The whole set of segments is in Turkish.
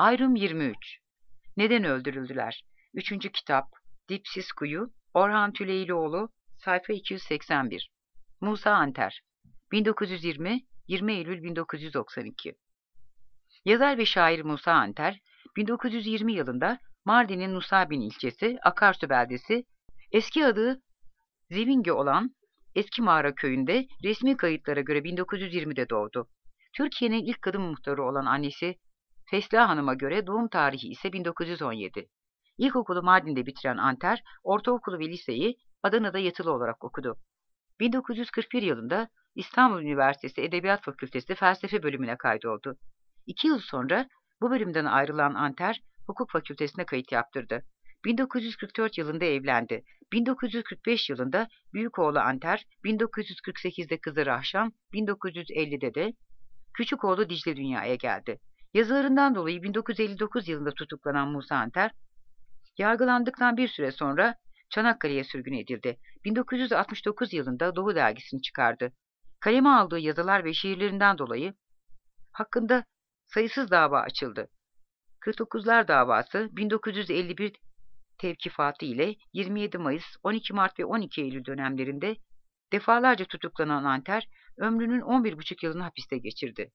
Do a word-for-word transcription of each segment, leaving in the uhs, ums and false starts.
Ayrım yirmi üç. Neden öldürüldüler? Üçüncü kitap. Dipsiz Kuyu. Orhan Tüleylioğlu. Sayfa iki yüz seksen bir. Musa Anter. bin dokuz yüz yirmi yirmi Eylül bin dokuz yüz doksan iki. Yazar ve şair Musa Anter, bin dokuz yüz yirmi yılında Mardin'in Nusaybin ilçesi, Akarsu beldesi, eski adı Zivingi olan Eski Mağara köyünde resmi kayıtlara göre bin dokuz yüz yirmide doğdu. Türkiye'nin ilk kadın muhtarı olan annesi Fesla Hanım'a göre doğum tarihi ise bin dokuz yüz on yedi. İlkokulu Mardin'de bitiren Anter, ortaokulu ve liseyi Adana'da yatılı olarak okudu. bin dokuz yüz kırk bir yılında İstanbul Üniversitesi Edebiyat Fakültesi Felsefe bölümüne kaydoldu. İki yıl sonra bu bölümden ayrılan Anter, Hukuk Fakültesine kayıt yaptırdı. bin dokuz yüz kırk dört yılında evlendi. bin dokuz yüz kırk beş yılında büyük oğlu Anter, bin dokuz yüz kırk sekizde kızı Rahşan, bin dokuz yüz ellide de küçük oğlu Dicle dünyaya geldi. Yazılarından dolayı bin dokuz yüz elli dokuz yılında tutuklanan Musa Anter, yargılandıktan bir süre sonra Çanakkale'ye sürgün edildi. bin dokuz yüz altmış dokuz yılında Doğu dergisini çıkardı. Kaleme aldığı yazılar ve şiirlerinden dolayı hakkında sayısız dava açıldı. kırk dokuzlar davası bin dokuz yüz elli bir tevkifatı ile yirmi yedi Mayıs, on iki Mart ve on iki Eylül dönemlerinde defalarca tutuklanan Anter, ömrünün on bir buçuk yılını hapiste geçirdi.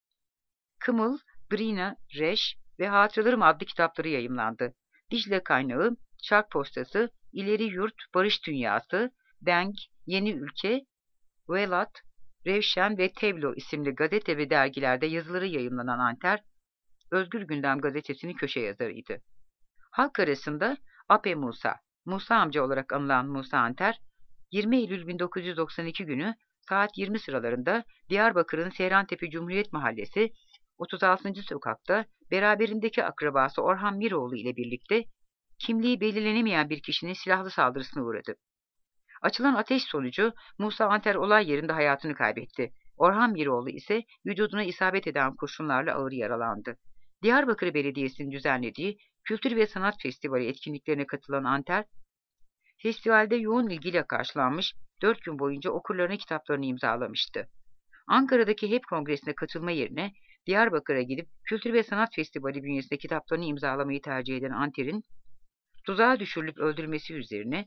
Kımıl, Brina, Reş ve Hatıralarım adlı kitapları yayımlandı. Dicle Kaynağı, Şark Postası, İleri Yurt, Barış Dünyası, Denk, Yeni Ülke, Velat, Revşen ve Tevlo isimli gazete ve dergilerde yazıları yayımlanan Anter, Özgür Gündem gazetesinin köşe yazarıydı. Halk arasında Ape Musa, Musa amca olarak anılan Musa Anter, yirmi Eylül bin dokuz yüz doksan iki günü saat yirmi sıralarında Diyarbakır'ın Seyrantepe Cumhuriyet Mahallesi otuz altıncı sokakta beraberindeki akrabası Orhan Miroğlu ile birlikte kimliği belirlenemeyen bir kişinin silahlı saldırısına uğradı. Açılan ateş sonucu Musa Anter olay yerinde hayatını kaybetti. Orhan Miroğlu ise vücuduna isabet eden kurşunlarla ağır yaralandı. Diyarbakır Belediyesi'nin düzenlediği Kültür ve Sanat Festivali etkinliklerine katılan Anter, festivalde yoğun ilgiyle karşılanmış, dört gün boyunca okurlarına kitaplarını imzalamıştı. Ankara'daki H E P Kongresi'ne katılma yerine Diyarbakır'a gidip Kültür ve Sanat Festivali bünyesinde kitaplarını imzalamayı tercih eden Anter'in tuzağa düşürülüp öldürülmesi üzerine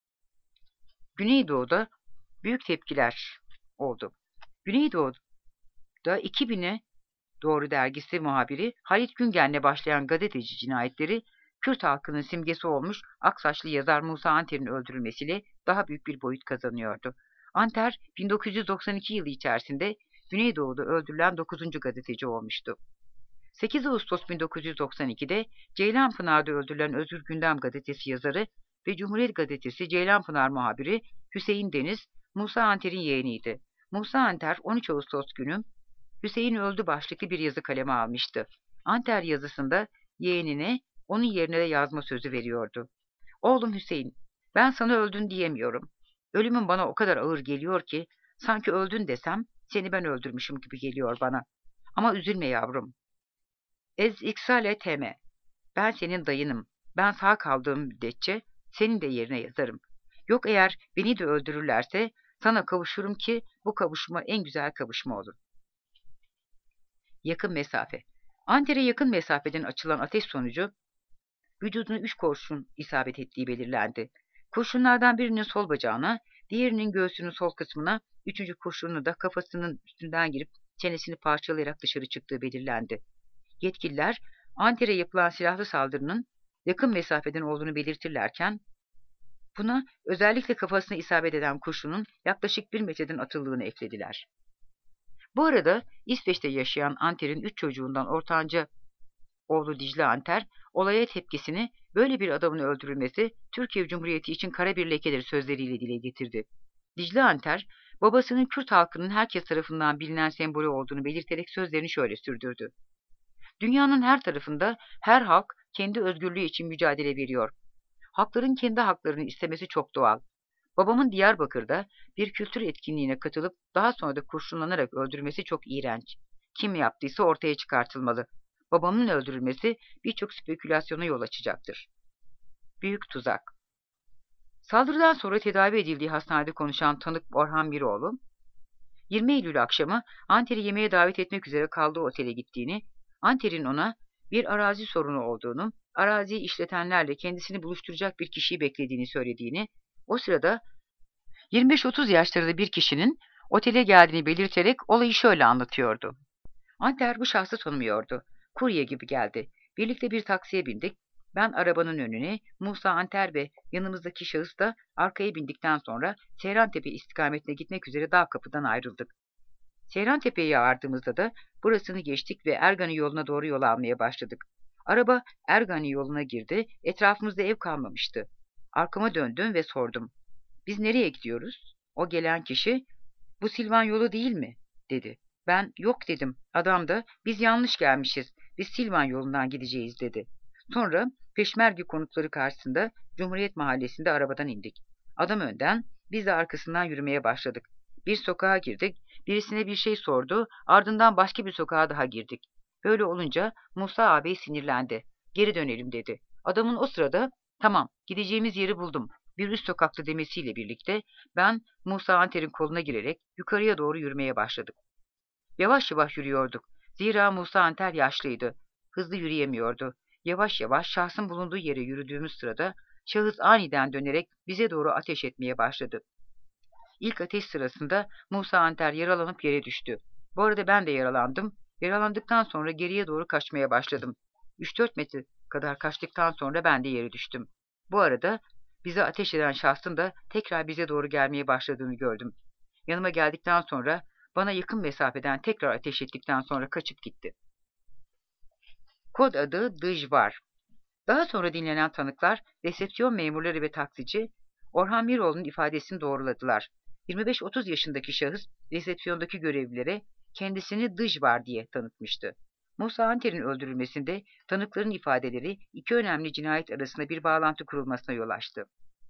Güneydoğu'da büyük tepkiler oldu. Güneydoğu'da iki bine Doğru dergisi muhabiri Halit Güngen'le başlayan gazeteci cinayetleri Kürt halkının simgesi olmuş aksaçlı yazar Musa Anter'in öldürülmesiyle daha büyük bir boyut kazanıyordu. Anter, bin dokuz yüz doksan iki yılı içerisinde Güneydoğu'da öldürülen dokuzuncu gazeteci olmuştu. sekiz Ağustos bin dokuz yüz doksan ikide Ceylanpınar'da öldürülen Özgür Gündem gazetesi yazarı ve Cumhuriyet gazetesi Ceylanpınar muhabiri Hüseyin Deniz, Musa Anter'in yeğeniydi. Musa Anter, on üç Ağustos günü Hüseyin öldü başlıklı bir yazı kaleme almıştı. Anter yazısında yeğenine onun yerine de yazma sözü veriyordu. Oğlum Hüseyin, ben sana öldün diyemiyorum. Ölümün bana o kadar ağır geliyor ki, sanki öldün desem seni ben öldürmüşüm gibi geliyor bana. Ama üzülme yavrum. Ez iksale teme. Ben senin dayınım. Ben sağ kaldığım müddetçe senin de yerine yazarım. Yok eğer beni de öldürürlerse sana kavuşurum ki bu kavuşma en güzel kavuşma olur. Yakın mesafe. Anter'e yakın mesafeden açılan ateş sonucu vücuduna üç kurşun isabet ettiği belirlendi. Kurşunlardan birinin sol bacağına, diğerinin göğsünün sol kısmına, üçüncü kurşunun da kafasının üstünden girip çenesini parçalayarak dışarı çıktığı belirlendi. Yetkililer Anter'e yapılan silahlı saldırının yakın mesafeden olduğunu belirtirlerken buna özellikle kafasına isabet eden kurşunun yaklaşık bir metreden atıldığını eklediler. Bu arada İsveç'te yaşayan Anter'in üç çocuğundan ortanca oğlu Dicle Anter, olaya tepkisini böyle bir adamın öldürülmesi Türkiye Cumhuriyeti için kara bir lekedir sözleriyle dile getirdi. Dicle Anter, babasının Kürt halkının herkes tarafından bilinen sembolü olduğunu belirterek sözlerini şöyle sürdürdü. Dünyanın her tarafında her halk kendi özgürlüğü için mücadele veriyor. Halkların kendi haklarını istemesi çok doğal. Babamın Diyarbakır'da bir kültür etkinliğine katılıp daha sonra da kurşunlanarak öldürmesi çok iğrenç. Kim yaptıysa ortaya çıkartılmalı. Babamın öldürülmesi birçok spekülasyona yol açacaktır. Büyük tuzak. Saldırıdan sonra tedavi edildiği hastanede konuşan tanık Orhan Miroğlu, yirmi Eylül akşamı Anter'i yemeğe davet etmek üzere kaldığı otele gittiğini, Anter'in ona bir arazi sorunu olduğunu, araziyi işletenlerle kendisini buluşturacak bir kişiyi beklediğini söylediğini, o sırada yirmi beş otuz yaşlarında bir kişinin otele geldiğini belirterek olayı şöyle anlatıyordu. Anter bu şahsı tanımıyordu. Kurye gibi geldi. Birlikte bir taksiye bindik. Ben arabanın önüne, Musa Anter ve yanımızdaki şahıs da arkaya bindikten sonra Seyrantepe istikametine gitmek üzere dağ kapıdan ayrıldık. Seyrantepe'ye vardığımızda da burasını geçtik ve Ergani yoluna doğru yol almaya başladık. Araba Ergani yoluna girdi, etrafımızda ev kalmamıştı. Arkama döndüm ve sordum. Biz nereye gidiyoruz? O gelen kişi, bu Silvan yolu değil mi? Dedi. Ben yok dedim. Adam da biz yanlış gelmişiz. Biz Silvan yolundan gideceğiz dedi. Sonra Peşmerge konutları karşısında Cumhuriyet Mahallesi'nde arabadan indik. Adam önden, biz de arkasından yürümeye başladık. Bir sokağa girdik. Birisine bir şey sordu. Ardından başka bir sokağa daha girdik. Böyle olunca Musa ağabey sinirlendi. Geri dönelim dedi. Adamın o sırada tamam gideceğimiz yeri buldum. Bir üst sokakta demesiyle birlikte ben Musa Anter'in koluna girerek yukarıya doğru yürümeye başladık. Yavaş yavaş yürüyorduk. Zira Musa Anter yaşlıydı. Hızlı yürüyemiyordu. Yavaş yavaş şahsın bulunduğu yere yürüdüğümüz sırada şahıs aniden dönerek bize doğru ateş etmeye başladı. İlk ateş sırasında Musa Anter yaralanıp yere düştü. Bu arada ben de yaralandım. Yaralandıktan sonra geriye doğru kaçmaya başladım. üç dört metre kadar kaçtıktan sonra ben de yere düştüm. Bu arada bize ateş eden şahsın da tekrar bize doğru gelmeye başladığını gördüm. Yanıma geldikten sonra bana yakın mesafeden tekrar ateş ettikten sonra kaçıp gitti. Kod adı Dıjvar. Daha sonra dinlenen tanıklar, resepsiyon memurları ve taksici Orhan Miroğlu'nun ifadesini doğruladılar. yirmi beş otuz yaşındaki şahıs resepsiyondaki görevlilere kendisini Dıjvar diye tanıtmıştı. Musa Anter'in öldürülmesinde tanıkların ifadeleri iki önemli cinayet arasında bir bağlantı kurulmasına yol açtı.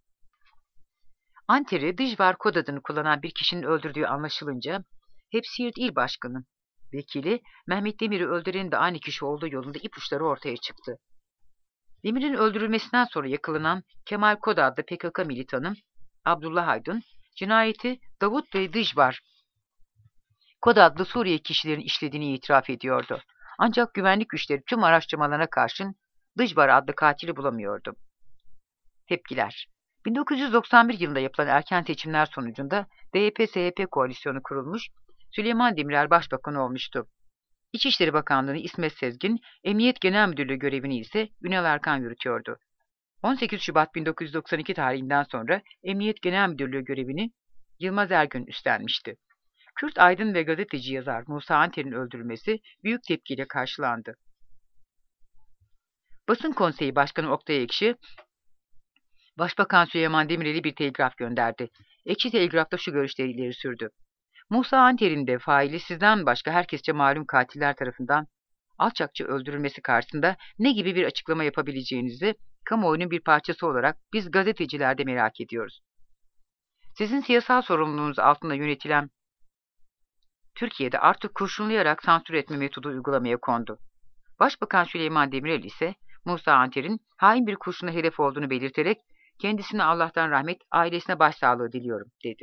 Anter'i Dıjvar kod adını kullanan bir kişinin öldürdüğü anlaşılınca hep Siirt İl Başkanı, vekili Mehmet Demir'i öldürenin de aynı kişi olduğu yolunda ipuçları ortaya çıktı. Demir'in öldürülmesinden sonra yakalanan Kemal Kod adlı P K K militanı Abdullah Aydın, cinayeti Davut ve Dıjvar Kod adlı Suriye kişilerin işlediğini itiraf ediyordu. Ancak güvenlik güçleri tüm araştırmalarına karşın Dıjvar adlı katili bulamıyordu. Tepkiler. bin dokuz yüz doksan bir yılında yapılan erken seçimler sonucunda D Y P S H P koalisyonu kurulmuş, Süleyman Demirel başbakan olmuştu. İçişleri Bakanlığı'nı İsmet Sezgin, Emniyet Genel Müdürlüğü görevini ise Ünal Erkan yürütüyordu. on sekiz Şubat bin dokuz yüz doksan iki tarihinden sonra Emniyet Genel Müdürlüğü görevini Yılmaz Ergün üstlenmişti. Kürt aydın ve gazeteci yazar Musa Anter'in öldürülmesi büyük tepkiyle karşılandı. Basın Konseyi Başkanı Oktay Ekşi, Başbakan Süleyman Demirel'e bir telgraf gönderdi. Ekşi telgrafta şu görüşleri ileri sürdü. Musa Anter'in de faili sizden başka herkesçe malum katiller tarafından alçakça öldürülmesi karşısında ne gibi bir açıklama yapabileceğinizi kamuoyunun bir parçası olarak biz gazeteciler de merak ediyoruz. Sizin siyasal sorumluluğunuz altında yönetilen Türkiye'de artık kurşunlayarak sansür etme metodu uygulamaya kondu. Başbakan Süleyman Demirel ise Musa Anter'in hain bir kurşuna hedef olduğunu belirterek kendisine Allah'tan rahmet, ailesine başsağlığı diliyorum dedi.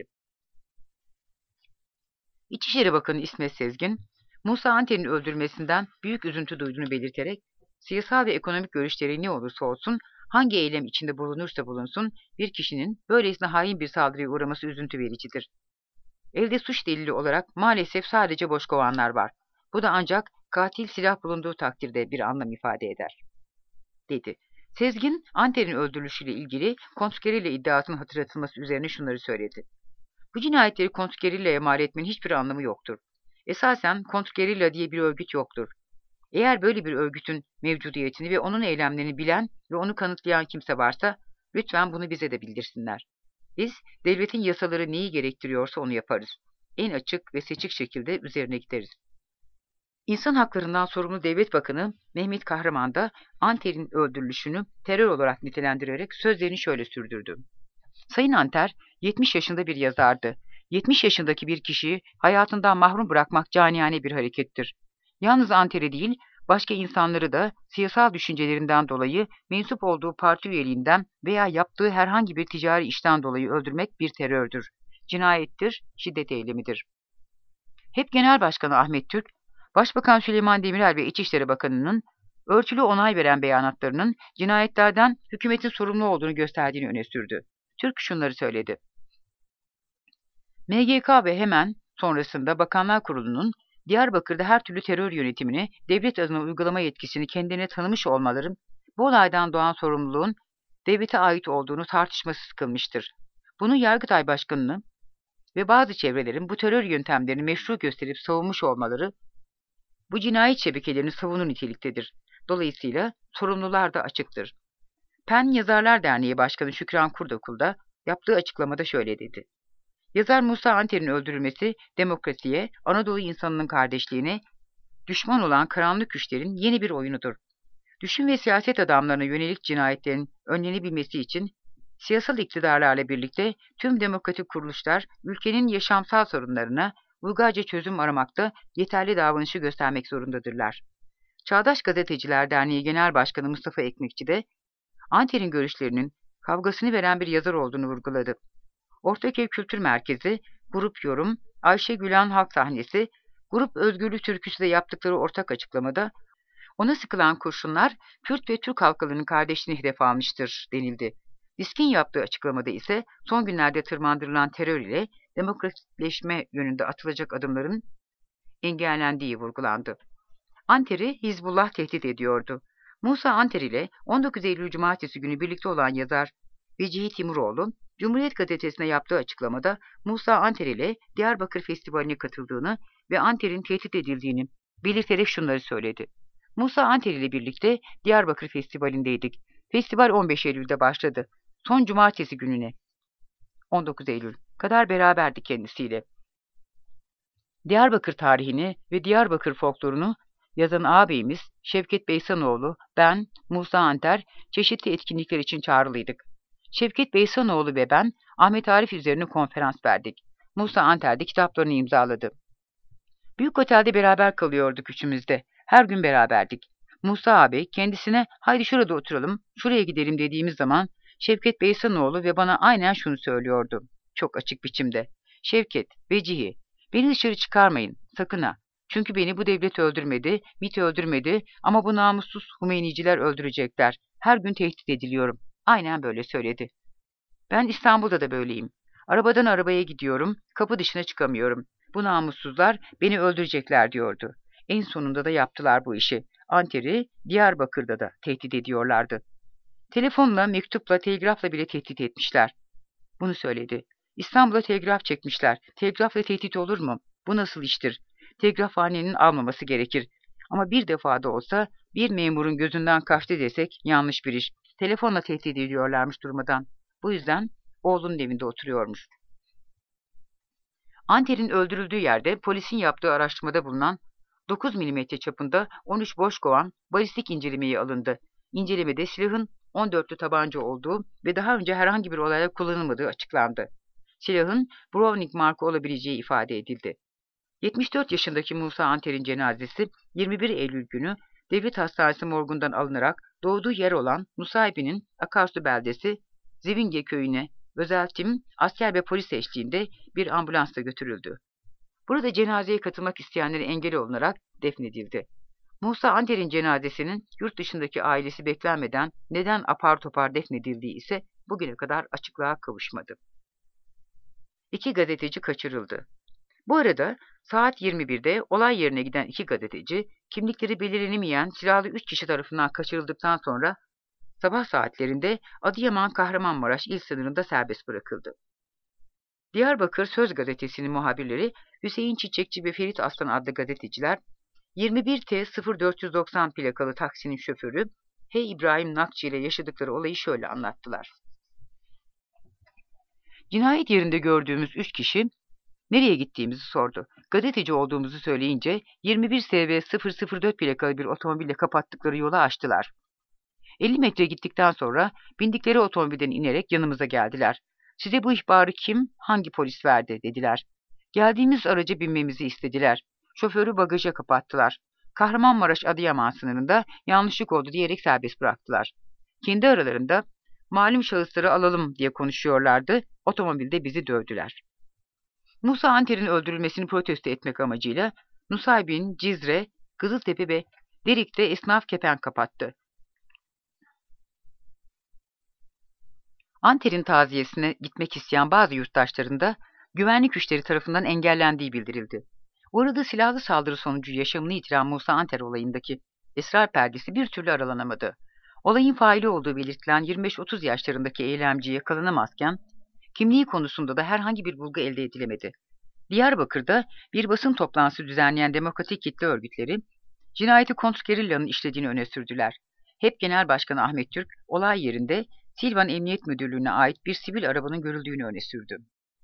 İçişleri Bakanı İsmet Sezgin, Musa Anter'in öldürülmesinden büyük üzüntü duyduğunu belirterek, siyasal ve ekonomik görüşleri ne olursa olsun, hangi eylem içinde bulunursa bulunsun, bir kişinin böylesine hain bir saldırıya uğraması üzüntü vericidir. Elde suç delili olarak maalesef sadece boş kovanlar var. Bu da ancak katil silah bulunduğu takdirde bir anlam ifade eder, dedi. Sezgin, Anter'in öldürülüşüyle ilgili kontrgerilla iddiasının hatırlatılması üzerine şunları söyledi. Bu cinayetleri kontrgerillaya mal etmenin hiçbir anlamı yoktur. Esasen kontrgerilla diye bir örgüt yoktur. Eğer böyle bir örgütün mevcudiyetini ve onun eylemlerini bilen ve onu kanıtlayan kimse varsa lütfen bunu bize de bildirsinler. Biz devletin yasaları neyi gerektiriyorsa onu yaparız. En açık ve seçik şekilde üzerine gideriz. İnsan Haklarından sorumlu Devlet Bakanı Mehmet Kahraman da Anter'in öldürülüşünü terör olarak nitelendirerek sözlerini şöyle sürdürdü. Sayın Anter, yetmiş yaşında bir yazardı. yetmiş yaşındaki bir kişiyi hayatından mahrum bırakmak caniyane bir harekettir. Yalnız Anter'i değil, başka insanları da siyasal düşüncelerinden dolayı mensup olduğu parti üyeliğinden veya yaptığı herhangi bir ticari işten dolayı öldürmek bir terördür. Cinayettir, şiddet eylemidir. Hep Genel Başkanı Ahmet Türk, Başbakan Süleyman Demirel ve İçişleri Bakanı'nın örtülü onay veren beyanatlarının cinayetlerden hükümetin sorumlu olduğunu gösterdiğini öne sürdü. Türk şunları söyledi. M G K ve hemen sonrasında Bakanlar Kurulu'nun Diyarbakır'da her türlü terör yönetimini devlet adına uygulama yetkisini kendilerine tanımış olmaları bu olaydan doğan sorumluluğun devlete ait olduğunu tartışmasız kılmıştır. Bunu Yargıtay Başkanı'nın ve bazı çevrelerin bu terör yöntemlerini meşru gösterip savunmuş olmaları bu cinayet şebekelerini savunur niteliktedir. Dolayısıyla sorumlular da açıktır. PEN Yazarlar Derneği Başkanı Şükran Kurdakul da yaptığı açıklamada şöyle dedi. Yazar Musa Anter'in öldürülmesi demokrasiye, Anadolu insanının kardeşliğine, düşman olan karanlık güçlerin yeni bir oyunudur. Düşün ve siyaset adamlarına yönelik cinayetlerin önlenebilmesi için siyasal iktidarlarla birlikte tüm demokratik kuruluşlar ülkenin yaşamsal sorunlarına uygarca çözüm aramakta yeterli davranışı göstermek zorundadırlar. Çağdaş Gazeteciler Derneği Genel Başkanı Mustafa Ekmekçi de Anter'in görüşlerinin kavgasını veren bir yazar olduğunu vurguladı. Ortaköy Kültür Merkezi, Grup Yorum, Ayşe Gülen Halk Sahnesi, Grup Özgürlük Türküsü de yaptıkları ortak açıklamada ona sıkılan kurşunlar Kürt ve Türk halklarının kardeşliğini hedef almıştır denildi. DİSK'in yaptığı açıklamada ise son günlerde tırmandırılan terör ile demokratikleşme yönünde atılacak adımların engellendiği vurgulandı. Anter'i Hizbullah tehdit ediyordu. Musa Anter ile on dokuz Eylül Cumartesi günü birlikte olan yazar Vecihi Timuroğlu, Cumhuriyet Gazetesi'ne yaptığı açıklamada Musa Anter ile Diyarbakır Festivali'ne katıldığını ve Anter'in tehdit edildiğini belirterek şunları söyledi. Musa Anter ile birlikte Diyarbakır Festivali'ndeydik. Festival on beş Eylül'de başladı. Son cumartesi gününe on dokuz Eylül kadar beraberdik kendisiyle. Diyarbakır tarihini ve Diyarbakır folklorunu yazan ağabeyimiz Şevket Beysanoğlu, ben, Musa Anter çeşitli etkinlikler için çağrılıydık. Şevket Beysanoğlu ve ben Ahmet Arif üzerine konferans verdik. Musa Anter de kitaplarını imzaladı. Büyük otelde beraber kalıyorduk üçümüz de. Her gün beraberdik. Musa abi kendisine haydi şurada oturalım, şuraya gidelim dediğimiz zaman Şevket Beysanoğlu ve bana aynen şunu söylüyordu. Çok açık biçimde. Şevket, Vecihi, beni dışarı çıkarmayın, sakın ha. Çünkü beni bu devlet öldürmedi, MİT öldürmedi ama bu namussuz Humeyniciler öldürecekler. Her gün tehdit ediliyorum. Aynen böyle söyledi. Ben İstanbul'da da böyleyim. Arabadan arabaya gidiyorum, kapı dışına çıkamıyorum. Bu namussuzlar beni öldürecekler diyordu. En sonunda da yaptılar bu işi. Anter'i Diyarbakır'da da tehdit ediyorlardı. Telefonla, mektupla, telgrafla bile tehdit etmişler. Bunu söyledi. İstanbul'a telgraf çekmişler. Telgrafla tehdit olur mu? Bu nasıl iştir? Telgrafhanenin almaması gerekir. Ama bir defa da olsa bir memurun gözünden kaçtı desek yanlış bir iş. Telefonla tehdit ediyorlarmış durmadan. Bu yüzden oğlunun evinde oturuyormuş. Anter'in öldürüldüğü yerde polisin yaptığı araştırmada bulunan dokuz milimetre çapında on üç boş kovan balistik incelemeye alındı. İncelemede silahın on dörtlü tabanca olduğu ve daha önce herhangi bir olayda kullanılmadığı açıklandı. Silahın Browning marka olabileceği ifade edildi. yetmiş dört yaşındaki Musa Anter'in cenazesi yirmi bir Eylül günü Devlet Hastanesi morgundan alınarak doğduğu yer olan Nusaybin'in Akarsu beldesi Zevinge köyüne özel tim, asker ve polis eşliğinde bir ambulansla götürüldü. Burada cenazeye katılmak isteyenlere engel olunarak defnedildi. Musa Anter'in cenazesinin yurt dışındaki ailesi beklenmeden neden apar topar defnedildiği ise bugüne kadar açıklığa kavuşmadı. İki gazeteci kaçırıldı. Bu arada saat yirmi birde olay yerine giden iki gazeteci, kimlikleri belirlenemeyen silahlı üç kişi tarafından kaçırıldıktan sonra sabah saatlerinde Adıyaman Kahramanmaraş il sınırında serbest bırakıldı. Diyarbakır Söz Gazetesi'nin muhabirleri Hüseyin Çiçekçi ve Ferit Aslan adlı gazeteciler, yirmi bir T sıfır dört yüz doksan plakalı taksinin şoförü H. İbrahim Nakçı ile yaşadıkları olayı şöyle anlattılar. Cinayet yerinde gördüğümüz üç kişi nereye gittiğimizi sordu. Gazeteci olduğumuzu söyleyince yirmi bir S V sıfır sıfır dört plakalı bir otomobille kapattıkları yola açtılar. elli metre gittikten sonra bindikleri otomobilden inerek yanımıza geldiler. Size bu ihbarı kim, hangi polis verdi dediler. Geldiğimiz araca binmemizi istediler. Şoförü bagaja kapattılar. Kahramanmaraş Adıyaman sınırında yanlışlık oldu diyerek serbest bıraktılar. Kendi aralarında malum şahısları alalım diye konuşuyorlardı. Otomobilde bizi dövdüler. Musa Anter'in öldürülmesini protesto etmek amacıyla Nusaybin, Cizre, Kızıltepe ve Derik'te esnaf kepenk kapattı. Anter'in taziyesine gitmek isteyen bazı yurttaşların da güvenlik güçleri tarafından engellendiği bildirildi. Uğradığı silahlı saldırı sonucu yaşamını yitiren Musa Anter olayındaki esrar perdesi bir türlü aralanamadı. Olayın faili olduğu belirtilen yirmi beş otuz yaşlarındaki eylemci yakalanamazken, kimliği konusunda da herhangi bir bulgu elde edilemedi. Diyarbakır'da bir basın toplantısı düzenleyen demokratik kitle örgütleri, cinayeti kontrgerilla'nın işlediğini öne sürdüler. H E P Genel Başkanı Ahmet Türk, olay yerinde Silvan Emniyet Müdürlüğü'ne ait bir sivil arabanın görüldüğünü öne sürdü.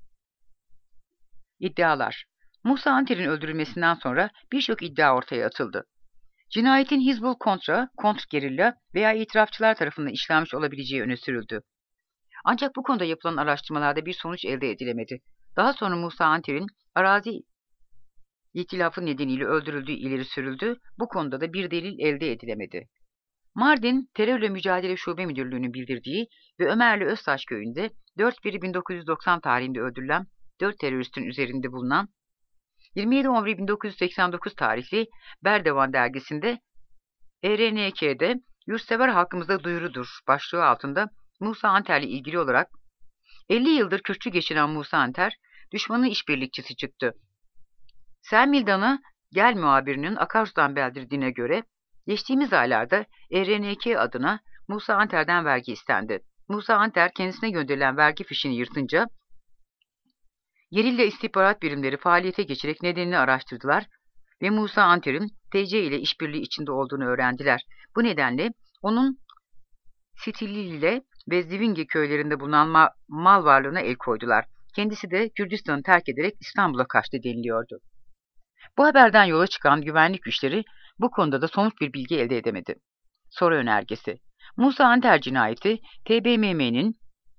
İddialar. Musa Anter'in öldürülmesinden sonra birçok iddia ortaya atıldı. Cinayetin Hizbul Kontra, kontrgerilla veya itirafçılar tarafından işlenmiş olabileceği öne sürüldü. Ancak bu konuda yapılan araştırmalarda bir sonuç elde edilemedi. Daha sonra Musa Anter'in arazi itilafı nedeniyle öldürüldüğü ileri sürüldü. Bu konuda da bir delil elde edilemedi. Mardin Terörle Mücadele Şube Müdürlüğü'nün bildirdiği ve Ömerli Öztaş köyünde dört bir bin dokuz yüz doksan tarihinde öldürülen dört teröristin üzerinde bulunan yirmi yedi on bir bin dokuz yüz seksen dokuz tarihli Berdevan dergisinde E R N K'de Yurtsever Halkımıza Duyurudur başlığı altında Musa Anter'le ilgili olarak elli yıldır Kürtçü geçinen Musa Anter, düşmanın işbirlikçisi çıktı. Selmildan'a Gel muhabirinin Akarsu'dan bildirdiğine göre, geçtiğimiz aylarda E R N K adına Musa Anter'den vergi istendi. Musa Anter kendisine gönderilen vergi fişini yırtınca, gerilla istihbarat birimleri faaliyete geçerek nedenini araştırdılar ve Musa Anter'in T C ile işbirliği içinde olduğunu öğrendiler. Bu nedenle onun Sitilili ve Zivingi köylerinde bulunan ma mal varlığına el koydular. Kendisi de Kürdistan'ı terk ederek İstanbul'a kaçtı deniliyordu. Bu haberden yola çıkan güvenlik güçleri bu konuda da somut bir bilgi elde edemedi. Soru önergesi. Musa Anter cinayeti T B M M'nin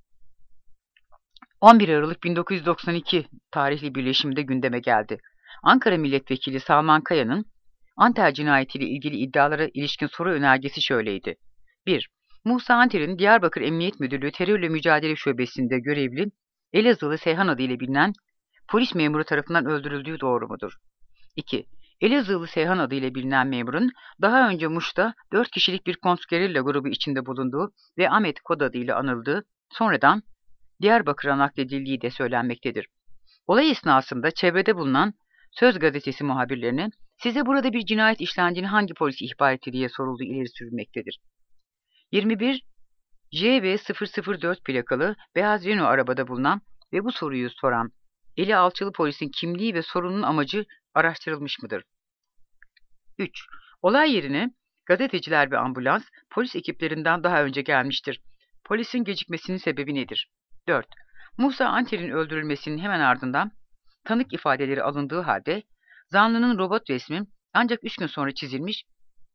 on bir Aralık bin dokuz yüz doksan iki tarihli birleşiminde gündeme geldi. Ankara Milletvekili Salman Kaya'nın Anter cinayetiyle ilgili iddialara ilişkin soru önergesi şöyleydi. bir. Musa Anter'in Diyarbakır Emniyet Müdürlüğü Terörle Mücadele Şubesi'nde görevli Elazığlı Seyhan adıyla bilinen polis memuru tarafından öldürüldüğü doğru mudur? iki. Elazığlı Seyhan adıyla bilinen memurun daha önce Muş'ta dört kişilik bir kontrgerilla grubu içinde bulunduğu ve Ahmet Kod adıyla anıldığı, sonradan Diyarbakır'a nakledildiği de söylenmektedir. Olay esnasında çevrede bulunan Söz Gazetesi muhabirlerine size burada bir cinayet işlendiğini hangi polis ihbar etti diye sorulduğu ileri sürülmektedir. yirmi bir J V sıfır sıfır dört plakalı beyaz Renault arabada bulunan ve bu soruyu soran eli alçılı polisin kimliği ve sorunun amacı araştırılmış mıdır? üç. Olay yerine gazeteciler ve ambulans polis ekiplerinden daha önce gelmiştir. Polisin gecikmesinin sebebi nedir? dört. Musa Anter'in öldürülmesinin hemen ardından tanık ifadeleri alındığı halde zanlının robot resmi ancak üç gün sonra çizilmiş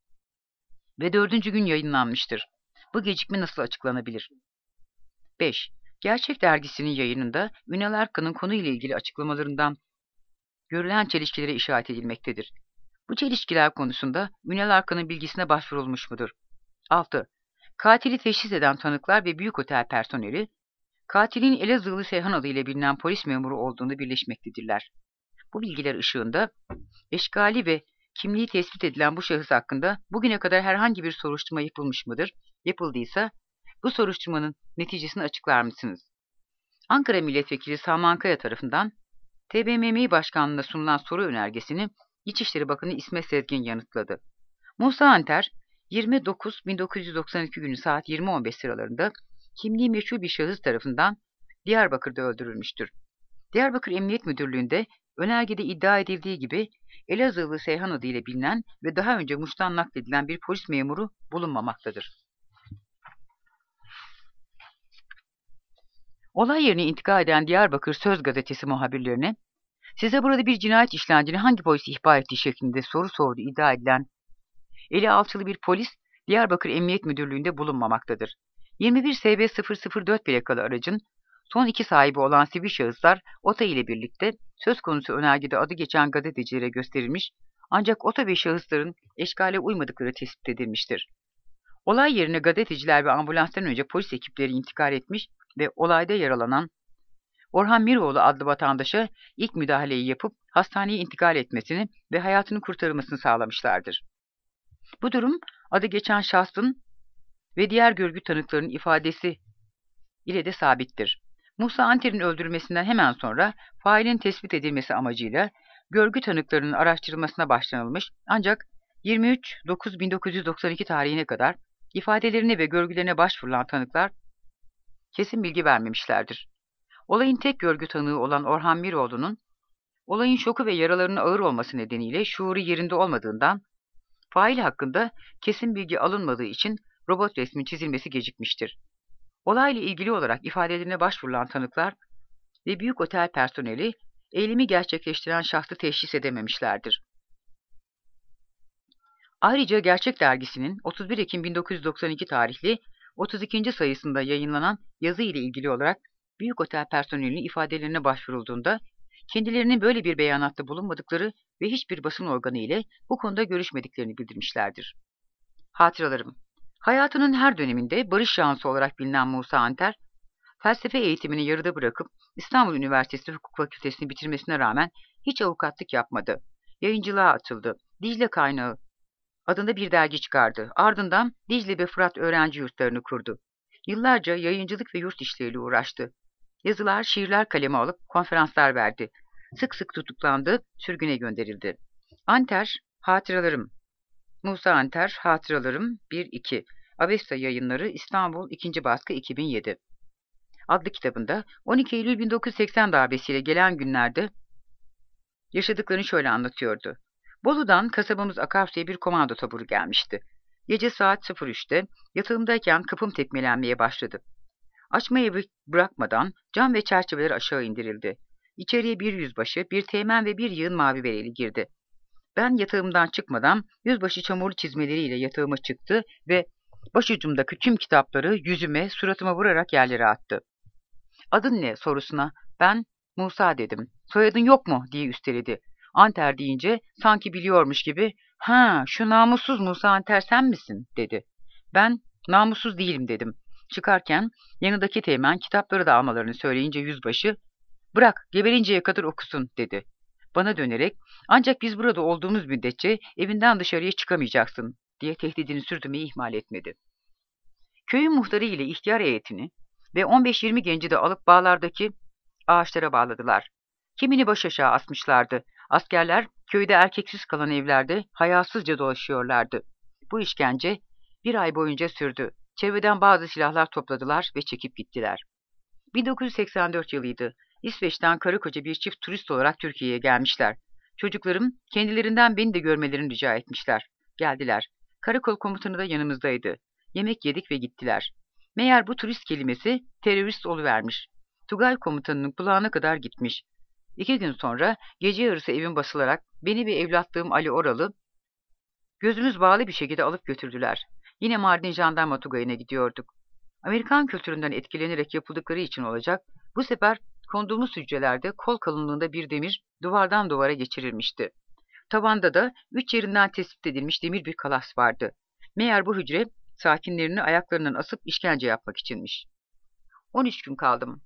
ve dördüncü gün yayınlanmıştır. Bu gecikme nasıl açıklanabilir? beş. Gerçek dergisinin yayınında Ünal Arkan'ın konuyla ilgili açıklamalarından görülen çelişkilere işaret edilmektedir. Bu çelişkiler konusunda Ünal Arkan'ın bilgisine başvurulmuş mudur? altı. Katili teşhis eden tanıklar ve büyük otel personeli, katilin Elazığlı Seyhan adıyla bilinen polis memuru olduğunu birleşmektedirler. Bu bilgiler ışığında eşkali ve kimliği tespit edilen bu şahıs hakkında bugüne kadar herhangi bir soruşturma yapılmış mıdır? Yapıldıysa bu soruşturmanın neticesini açıklar mısınız? Ankara Milletvekili Salman Kaya tarafından T B M M Başkanlığı'na sunulan soru önergesini İçişleri Bakanı İsmet Sezgin yanıtladı. Musa Anter, yirmi dokuz bin dokuz yüz doksan iki günü saat yirmi on beş sıralarında kimliği meçhul bir şahıs tarafından Diyarbakır'da öldürülmüştür. Diyarbakır Emniyet Müdürlüğü'nde önergede iddia edildiği gibi Elazığlı Seyhan adıyla bilinen ve daha önce Muş'tan nakledilen bir polis memuru bulunmamaktadır. Olay yerine intikal eden Diyarbakır Söz Gazetesi muhabirlerine size burada bir cinayet işlendiğini hangi polis ihbar ettiği şeklinde soru sordu iddia edilen eli alçılı bir polis Diyarbakır Emniyet Müdürlüğü'nde bulunmamaktadır. yirmi bir S B sıfır sıfır dört plakalı aracın son iki sahibi olan sivil şahıslar OTA ile birlikte söz konusu önergede adı geçen gazetecilere gösterilmiş ancak OTA ve şahısların eşkale uymadıkları tespit edilmiştir. Olay yerine gazeteciler ve ambulanstan önce polis ekipleri intikal etmiş ve olayda yaralanan Orhan Miroğlu adlı vatandaşa ilk müdahaleyi yapıp hastaneye intikal etmesini ve hayatını kurtarılmasını sağlamışlardır. Bu durum adı geçen şahsın ve diğer görgü tanıklarının ifadesi ile de sabittir. Musa Anter'in öldürülmesinden hemen sonra failin tespit edilmesi amacıyla görgü tanıklarının araştırılmasına başlanılmış, ancak yirmi üç dokuz bin dokuz yüz doksan iki tarihine kadar ifadelerine ve görgülerine başvurulan tanıklar kesin bilgi vermemişlerdir. Olayın tek görgü tanığı olan Orhan Miroğlu'nun olayın şoku ve yaralarının ağır olması nedeniyle şuuru yerinde olmadığından fail hakkında kesin bilgi alınmadığı için robot resmin çizilmesi gecikmiştir. Olayla ilgili olarak ifadelerine başvurulan tanıklar ve büyük otel personeli eylemi gerçekleştiren şahsı teşhis edememişlerdir. Ayrıca Gerçek Dergisi'nin otuz bir Ekim bin dokuz yüz doksan iki tarihli otuz ikinci sayısında yayınlanan yazı ile ilgili olarak büyük otel personelinin ifadelerine başvurulduğunda kendilerinin böyle bir beyanatta bulunmadıkları ve hiçbir basın organı ile bu konuda görüşmediklerini bildirmişlerdir. Hatıralarım. Hayatının her döneminde barış şansı olarak bilinen Musa Anter, felsefe eğitimini yarıda bırakıp İstanbul Üniversitesi Hukuk Fakültesini bitirmesine rağmen hiç avukatlık yapmadı. Yayıncılığa atıldı. Dicle Kaynağı adında bir dergi çıkardı. Ardından Dicle ve Fırat öğrenci yurtlarını kurdu. Yıllarca yayıncılık ve yurt işleriyle uğraştı. Yazılar, şiirler kaleme alıp konferanslar verdi. Sık sık tutuklandı, sürgüne gönderildi. Anter, Hatıralarım. Musa Anter, Hatıralarım bir iki. Avesta Yayınları, İstanbul ikinci baskı iki bin yedi. Adlı kitabında on iki Eylül bin dokuz yüz seksen darbesiyle gelen günlerde yaşadıklarını şöyle anlatıyordu. Bolu'dan kasabamız Akarsu'ya bir komando taburu gelmişti. Gece saat sıfır üçte yatağımdayken kapım tekmelenmeye başladı. Açmayı bırakmadan cam ve çerçeveler aşağı indirildi. İçeriye bir yüzbaşı, bir teğmen ve bir yığın mavi bereli girdi. Ben yatağımdan çıkmadan yüzbaşı çamurlu çizmeleriyle yatağıma çıktı ve başucumdaki tüm kitapları yüzüme, suratıma vurarak yerlere attı. Adın ne sorusuna ben Musa dedim. Soyadın yok mu diye üsteledi. Anter deyince sanki biliyormuş gibi ha şu namussuz Musa Anter sen misin dedi. Ben namussuz değilim dedim. Çıkarken yanındaki teğmen kitapları da almalarını söyleyince yüzbaşı bırak geberinceye kadar okusun dedi. Bana dönerek ancak biz burada olduğumuz müddetçe evinden dışarıya çıkamayacaksın diye tehdidini sürdürmeyi ihmal etmedi. Köyün muhtarı ile ihtiyar heyetini ve on beş yirmi genci de alıp bağlardaki ağaçlara bağladılar. Kimini baş aşağı asmışlardı. Askerler köyde erkeksiz kalan evlerde hayasızca dolaşıyorlardı. Bu işkence bir ay boyunca sürdü. Çevreden bazı silahlar topladılar ve çekip gittiler. bin dokuz yüz seksen dört yılıydı. İsveç'ten karı koca bir çift turist olarak Türkiye'ye gelmişler. Çocuklarım kendilerinden beni de görmelerini rica etmişler. Geldiler. Karakol komutanı da yanımızdaydı. Yemek yedik ve gittiler. Meğer bu turist kelimesi terörist oluvermiş. Tugay komutanının kulağına kadar gitmiş. İki gün sonra gece yarısı evim basılarak beni ve evlatlığım Ali Oralı gözümüz bağlı bir şekilde alıp götürdüler. Yine Mardin Jandarma Tugayı'na gidiyorduk. Amerikan kültüründen etkilenerek yapıldıkları için olacak, bu sefer konduğumuz hücrelerde kol kalınlığında bir demir duvardan duvara geçirilmişti. Tavanda da üç yerinden tespit edilmiş demir bir kalas vardı. Meğer bu hücre sakinlerini ayaklarından asıp işkence yapmak içinmiş. on üç gün kaldım.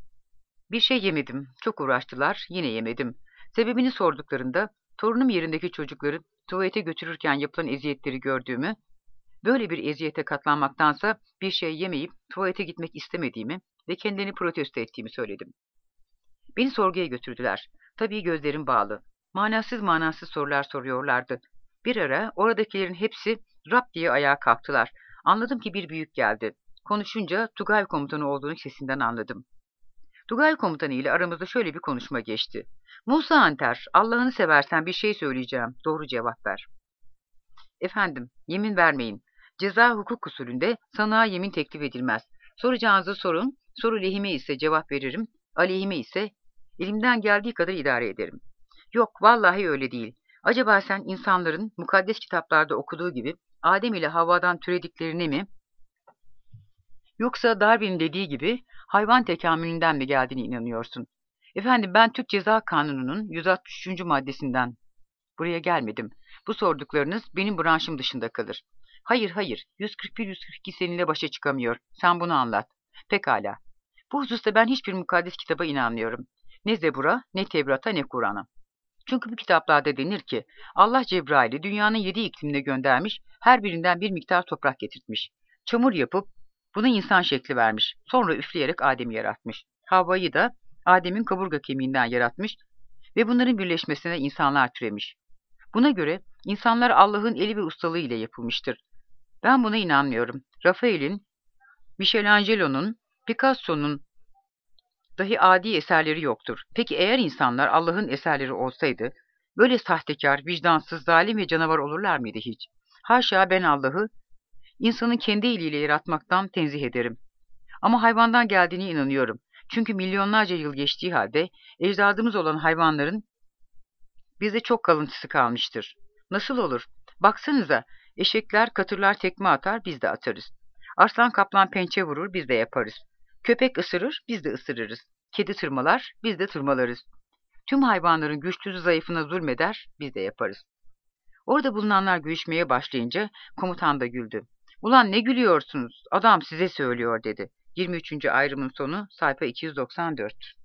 Bir şey yemedim. Çok uğraştılar. Yine yemedim. Sebebini sorduklarında torunum yerindeki çocukları tuvalete götürürken yapılan eziyetleri gördüğümü, böyle bir eziyete katlanmaktansa bir şey yemeyip tuvalete gitmek istemediğimi ve kendini protesto ettiğimi söyledim. Beni sorguya götürdüler. Tabii gözlerim bağlı. Manasız manasız sorular soruyorlardı. Bir ara oradakilerin hepsi rap diye ayağa kalktılar. Anladım ki bir büyük geldi. Konuşunca Tugay komutanı olduğunu sesinden anladım. Tugay komutanı ile aramızda şöyle bir konuşma geçti. Musa Anter, Allah'ını seversen bir şey söyleyeceğim. Doğru cevap ver. Efendim, yemin vermeyin. Ceza hukuk usulünde sanığa yemin teklif edilmez. Soracağınızı sorun, soru lehime ise cevap veririm, aleyhime ise elimden geldiği kadar idare ederim. Yok, vallahi öyle değil. Acaba sen insanların mukaddes kitaplarda okuduğu gibi Adem ile Havva'dan türediklerine mi, yoksa Darwin'in dediği gibi hayvan tekamülünden mi geldiğine inanıyorsun? Efendim ben Türk Ceza Kanunu'nun yüz altmış üçüncü maddesinden buraya gelmedim. Bu sorduklarınız benim branşım dışında kalır. Hayır hayır, yüz kırk bir yüz kırk iki seninle başa çıkamıyor. Sen bunu anlat. Pekala. Bu hususta ben hiçbir mukaddes kitaba inanmıyorum. Ne Zebur'a, ne Tevrat'a, ne Kur'an'a. Çünkü bu kitaplarda denir ki Allah Cebrail'i dünyanın yedi iklimine göndermiş, her birinden bir miktar toprak getirtmiş. Çamur yapıp buna insan şekli vermiş. Sonra üfleyerek Adem'i yaratmış. Havva'yı da Adem'in kaburga kemiğinden yaratmış ve bunların birleşmesine insanlar türemiş. Buna göre insanlar Allah'ın eli ve ustalığı ile yapılmıştır. Ben buna inanmıyorum. Rafael'in, Michelangelo'nun, Picasso'nun dahi adi eserleri yoktur. Peki eğer insanlar Allah'ın eserleri olsaydı, böyle sahtekar, vicdansız, zalim ve canavar olurlar mıydı hiç? Haşa, ben Allah'ı insanın kendi eliyle yaratmaktan tenzih ederim. Ama hayvandan geldiğine inanıyorum. Çünkü milyonlarca yıl geçtiği halde ecdadımız olan hayvanların bizde çok kalıntısı kalmıştır. Nasıl olur? Baksanıza, eşekler, katırlar tekme atar, biz de atarız. Arslan kaplan pençe vurur, biz de yaparız. Köpek ısırır, biz de ısırırız. Kedi tırmalar, biz de tırmalarız. Tüm hayvanların güçlüsü zayıfına zulmeder, biz de yaparız. Orada bulunanlar gülüşmeye başlayınca komutan da güldü. Ulan ne gülüyorsunuz? Adam size söylüyor dedi. yirmi üçüncü ayrımın sonu sayfa iki yüz doksan dört.